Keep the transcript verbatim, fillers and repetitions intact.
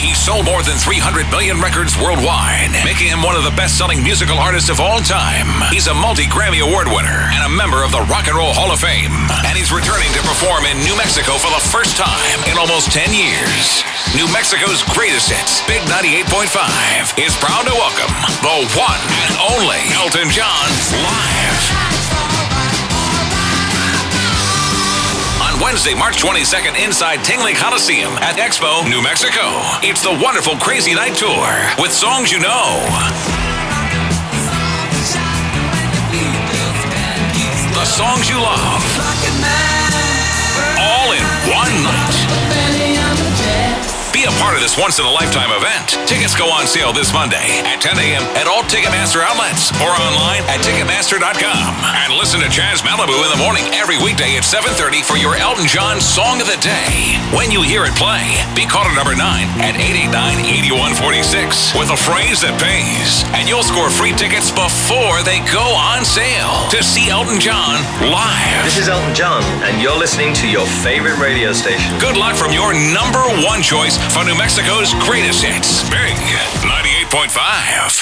He sold more than three hundred million records worldwide, making him one of the best-selling musical artists of all time. He's a multi-Grammy Award winner and a member of the Rock and Roll Hall of Fame. And he's returning to perform in New Mexico for the first time in almost ten years. New Mexico's greatest hits, Big ninety-eight point five, is proud to welcome the one and only Elton John live. Wednesday, March twenty-second, inside Tingley Coliseum at Expo, New Mexico. It's the wonderful Crazy Night Tour with songs you know, the songs you love, all in one night. Be a part of this once-in-a-lifetime event. Tickets go on sale this Monday at ten a.m. at all Ticketmaster outlets or online at Ticketmaster dot com. And listen to Jazz Malibu in the morning every weekday at seven thirty for your Elton John Song of the Day. When you hear it play, be caller number nine at eight eight nine, eight one four six with a phrase that pays. And you'll score free tickets before they go on sale to see Elton John live. This is Elton John, and you're listening to your favorite radio station. Good luck from your number one choice for New Mexico's greatest hits, Big ninety-eight point five.